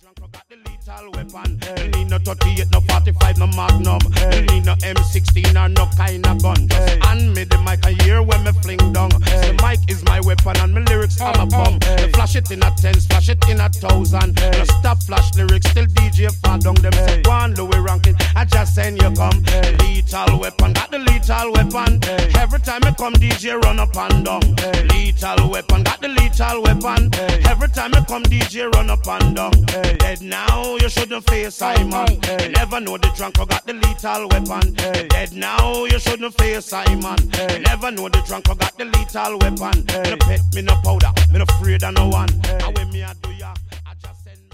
drunk, I got the lethal weapon. Hey. Need no 38, no 45, no Magnum. Hey. Need no M16 or no kind of gun. Just hand me the mic and hear when me fling down. Hey. The mic is my weapon and my lyrics are my bomb. Hey. Flash it in a tens, flash it in 1,000. Hey. No stop flash lyrics, still DJ fall down. Them say one Louis ranking, I just send you come. Hey. Lethal weapon, got the lethal weapon. Hey. Every time I come DJ run up and down. Hey. Lethal weapon, got the lethal weapon. Hey. Every time I come DJ run up and down. Hey. Dead now, you shouldn't face Simon. Hey. Never know the drunk or got the lethal weapon. Hey. Dead now, you shouldn't face Simon. Hey. Never know the drunk or got the lethal weapon. Hey. Me no pet, me no powder, me no afraid of no one. Hey. And when me I do ya, I just send